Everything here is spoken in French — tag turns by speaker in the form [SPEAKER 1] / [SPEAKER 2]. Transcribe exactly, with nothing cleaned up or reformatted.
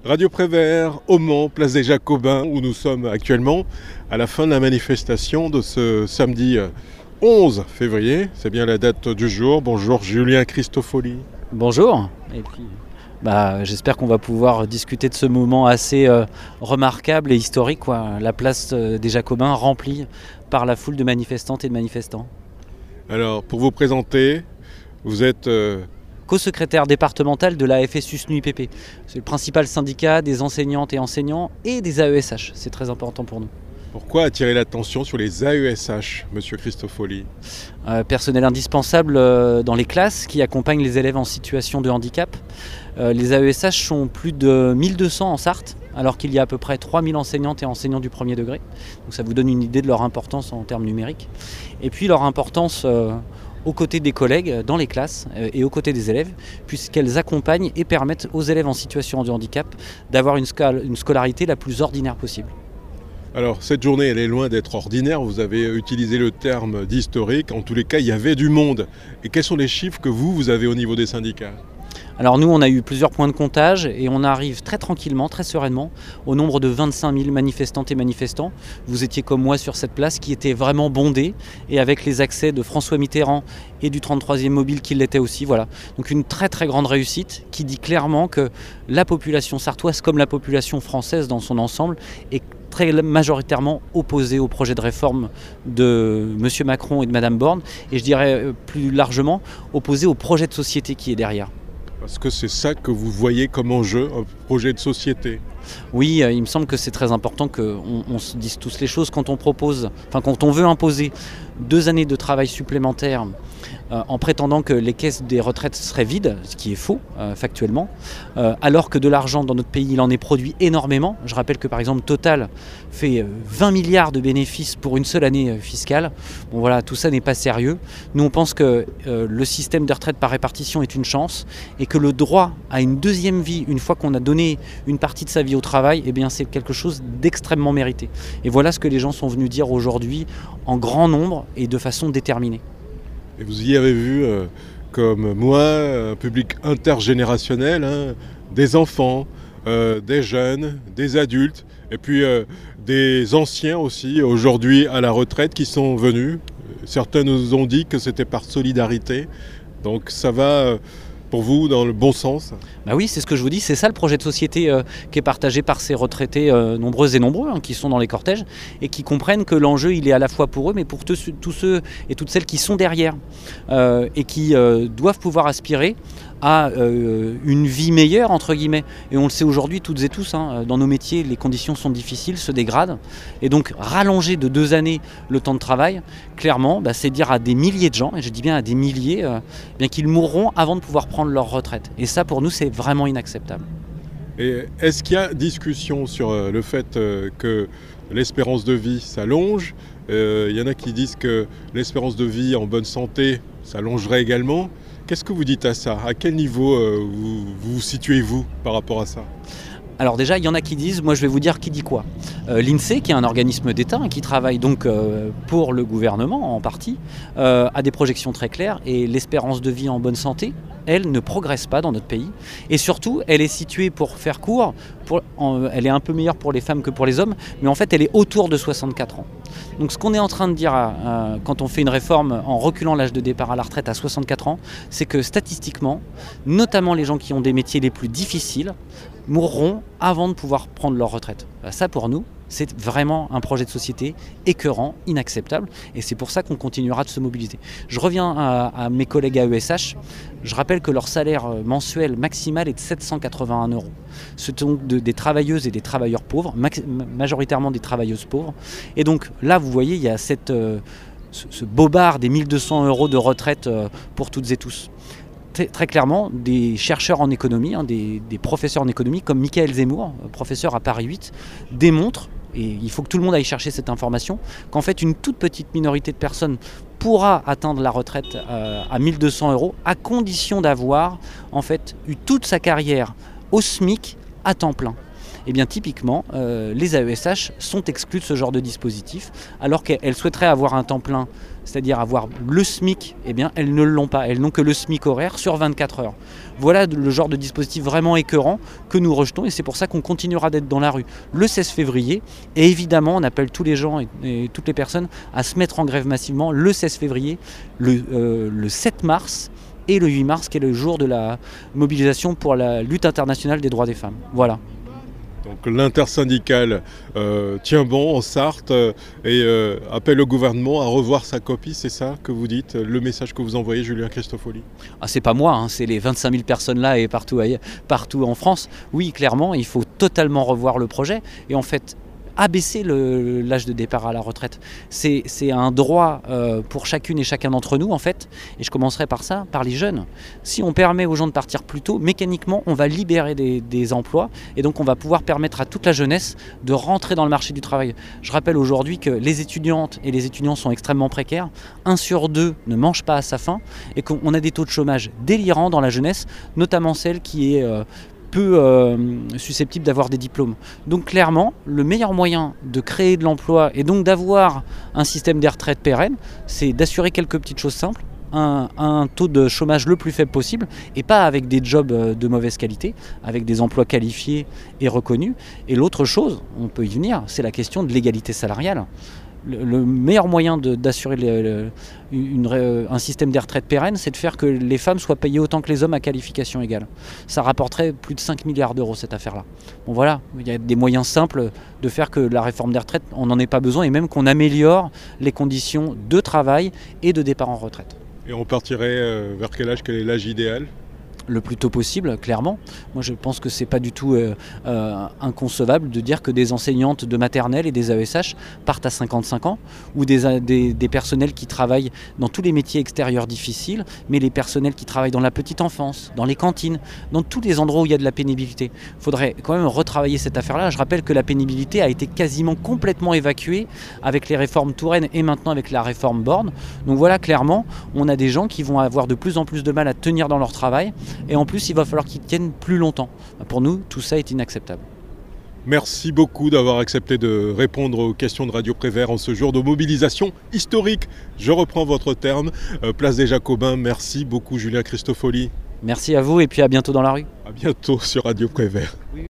[SPEAKER 1] Radio Prévert, au Mans, place des Jacobins, où nous sommes actuellement à la fin de la manifestation de ce samedi onze février. C'est bien la date du jour. Bonjour Julien Cristofoli.
[SPEAKER 2] Bonjour. Et puis, bah, j'espère qu'on va pouvoir discuter de ce moment assez euh, remarquable et historique, quoi. La place euh, des Jacobins remplie par la foule de manifestantes et de manifestants.
[SPEAKER 1] Alors, pour vous présenter, vous êtes... Euh,
[SPEAKER 2] co-secrétaire départemental de la F S U S N U I P P. C'est le principal syndicat des enseignantes et enseignants et des A E S H. C'est très important pour nous.
[SPEAKER 1] Pourquoi attirer l'attention sur les A E S H, monsieur Cristofoli ?
[SPEAKER 2] euh, Personnel indispensable euh, dans les classes qui accompagnent les élèves en situation de handicap. Euh, les A E S H sont plus de mille deux cents en Sarthe, alors qu'il y a à peu près trois mille enseignantes et enseignants du premier degré. Donc ça vous donne une idée de leur importance en termes numériques. Et puis leur importance... Euh, aux côtés des collègues, dans les classes et aux côtés des élèves, puisqu'elles accompagnent et permettent aux élèves en situation de handicap d'avoir une, scal- une scolarité la plus ordinaire possible.
[SPEAKER 1] Alors cette journée, elle est loin d'être ordinaire, vous avez utilisé le terme d'historique, en tous les cas il y avait du monde. Et quels sont les chiffres que vous, vous avez au niveau des syndicats ?
[SPEAKER 2] Alors nous, on a eu plusieurs points de comptage et on arrive très tranquillement, très sereinement au nombre de vingt-cinq mille manifestantes et manifestants. Vous étiez comme moi sur cette place qui était vraiment bondée et avec les accès de François Mitterrand et du trente-troisième mobile qui l'était aussi. Voilà. Donc une très très grande réussite qui dit clairement que la population sartoise comme la population française dans son ensemble est très majoritairement opposée au projet de réforme de M. Macron et de Mme Borne et je dirais plus largement opposée au projet de société qui est derrière.
[SPEAKER 1] Parce que c'est ça que vous voyez comme enjeu, un projet de société.
[SPEAKER 2] Oui, il me semble que c'est très important qu'on on se dise tous les choses quand on propose, enfin quand on veut imposer deux années de travail supplémentaires euh, en prétendant que les caisses des retraites seraient vides, ce qui est faux euh, factuellement, euh, alors que de l'argent dans notre pays il en est produit énormément. Je rappelle que par exemple Total fait vingt milliards de bénéfices pour une seule année fiscale. Bon voilà, tout ça n'est pas sérieux. Nous on pense que euh, le système de retraite par répartition est une chance et que le droit à une deuxième vie, une fois qu'on a donné une partie de sa vie au travail, eh bien c'est quelque chose d'extrêmement mérité. Et voilà ce que les gens sont venus dire aujourd'hui en grand nombre et de façon déterminée.
[SPEAKER 1] Et vous y avez vu, euh, comme moi, un public intergénérationnel, hein, des enfants, euh, des jeunes, des adultes, et puis euh, des anciens aussi, aujourd'hui à la retraite, qui sont venus. Certains nous ont dit que c'était par solidarité, donc ça va... Euh, pour vous, dans le bon sens ?
[SPEAKER 2] Bah oui, c'est ce que je vous dis, c'est ça le projet de société euh, qui est partagé par ces retraités euh, nombreux et nombreux hein, qui sont dans les cortèges et qui comprennent que l'enjeu il est à la fois pour eux mais pour tous, tous ceux et toutes celles qui sont derrière euh, et qui euh, doivent pouvoir aspirer à euh, une vie meilleure entre guillemets. Et on le sait aujourd'hui toutes et tous, hein, dans nos métiers les conditions sont difficiles, se dégradent et donc rallonger de deux années le temps de travail, clairement bah, c'est dire à des milliers de gens, et je dis bien à des milliers, euh, bien qu'ils mourront avant de pouvoir prendre leur retraite. Et ça pour nous c'est vraiment inacceptable.
[SPEAKER 1] Et est-ce qu'il y a discussion sur le fait que l'espérance de vie s'allonge ? euh, Il y en a qui disent que l'espérance de vie en bonne santé s'allongerait également. Qu'est-ce que vous dites à ça ? À quel niveau euh, vous, vous situez-vous par rapport à ça ?
[SPEAKER 2] Alors déjà, il y en a qui disent, moi je vais vous dire qui dit quoi. Euh, L'INSEE, qui est un organisme d'État hein, qui travaille donc euh, pour le gouvernement en partie, euh, a des projections très claires et l'espérance de vie en bonne santé, elle ne progresse pas dans notre pays. Et surtout, elle est située, pour faire court, pour, en, elle est un peu meilleure pour les femmes que pour les hommes, mais en fait elle est autour de soixante-quatre ans. Donc ce qu'on est en train de dire euh, quand on fait une réforme en reculant l'âge de départ à la retraite à soixante-quatre ans, c'est que statistiquement, notamment les gens qui ont des métiers les plus difficiles, mourront avant de pouvoir prendre leur retraite. Ça pour nous, c'est vraiment un projet de société écœurant, inacceptable, et c'est pour ça qu'on continuera de se mobiliser. Je reviens à, à mes collègues A E S H, je rappelle que leur salaire mensuel maximal est de sept cent quatre-vingt-un euros. Ce sont de, des travailleuses et des travailleurs pauvres, max, majoritairement des travailleuses pauvres, et donc là vous voyez il y a cette, euh, ce, ce bobard des mille deux cents euros de retraite euh, pour toutes et tous. Très, très clairement, des chercheurs en économie, hein, des, des professeurs en économie comme Michael Zemmour, professeur à Paris huit, démontrent, et il faut que tout le monde aille chercher cette information, qu'en fait une toute petite minorité de personnes pourra atteindre la retraite euh, à mille deux cents euros à condition d'avoir en fait eu toute sa carrière au SMIC à temps plein. eh bien typiquement, euh, les A E S H sont exclus de ce genre de dispositif, alors qu'elles souhaiteraient avoir un temps plein, c'est-à-dire avoir le SMIC, eh bien elles ne l'ont pas, elles n'ont que le SMIC horaire sur vingt-quatre heures. Voilà le genre de dispositif vraiment écœurant que nous rejetons, et c'est pour ça qu'on continuera d'être dans la rue le seize février, et évidemment on appelle tous les gens et, et toutes les personnes à se mettre en grève massivement le seize février, le, euh, le sept mars, et le huit mars qui est le jour de la mobilisation pour la lutte internationale des droits des femmes. Voilà.
[SPEAKER 1] Donc l'intersyndicale euh, tient bon en Sarthe euh, et euh, appelle le gouvernement à revoir sa copie, c'est ça que vous dites, le message que vous envoyez, Julien Cristofoli?
[SPEAKER 2] Ah, c'est pas moi, hein, c'est les vingt-cinq mille personnes là et partout, ailleurs, partout en France. Oui, clairement, il faut totalement revoir le projet et en fait abaisser le, l'âge de départ à la retraite. C'est, c'est un droit euh, pour chacune et chacun d'entre nous en fait, et je commencerai par ça, par les jeunes. Si on permet aux gens de partir plus tôt, mécaniquement on va libérer des, des emplois et donc on va pouvoir permettre à toute la jeunesse de rentrer dans le marché du travail. Je rappelle aujourd'hui que les étudiantes et les étudiants sont extrêmement précaires, un sur deux ne mange pas à sa faim et qu'on a des taux de chômage délirants dans la jeunesse, notamment celle qui est euh, peu euh, susceptibles d'avoir des diplômes. Donc clairement, le meilleur moyen de créer de l'emploi et donc d'avoir un système des retraites pérenne, c'est d'assurer quelques petites choses simples, un, un taux de chômage le plus faible possible et pas avec des jobs de mauvaise qualité, avec des emplois qualifiés et reconnus. Et l'autre chose, on peut y venir, c'est la question de l'égalité salariale. Le, le meilleur moyen de, d'assurer le, le, une, un système des retraites pérennes, c'est de faire que les femmes soient payées autant que les hommes à qualification égale. Ça rapporterait plus de cinq milliards d'euros cette affaire-là. Bon voilà, il y a des moyens simples de faire que la réforme des retraites, on n'en ait pas besoin et même qu'on améliore les conditions de travail et de départ en retraite.
[SPEAKER 1] Et on partirait vers quel âge? Quel est l'âge idéal?
[SPEAKER 2] Le plus tôt possible, clairement. Moi, je pense que c'est pas du tout euh, euh, inconcevable de dire que des enseignantes de maternelle et des A E S H partent à cinquante-cinq ans, ou des, des, des personnels qui travaillent dans tous les métiers extérieurs difficiles, mais les personnels qui travaillent dans la petite enfance, dans les cantines, dans tous les endroits où il y a de la pénibilité. Il faudrait quand même retravailler cette affaire-là. Je rappelle que la pénibilité a été quasiment complètement évacuée avec les réformes Touraine et maintenant avec la réforme Borne. Donc voilà, clairement, on a des gens qui vont avoir de plus en plus de mal à tenir dans leur travail. Et en plus, il va falloir qu'ils tiennent plus longtemps. Pour nous, tout ça est inacceptable.
[SPEAKER 1] Merci beaucoup d'avoir accepté de répondre aux questions de Radio Prévert en ce jour de mobilisation historique. Je reprends votre terme, euh, place des Jacobins. Merci beaucoup, Julien Cristofoli.
[SPEAKER 2] Merci à vous et puis à bientôt dans la rue.
[SPEAKER 1] À bientôt sur Radio Prévert. Oui.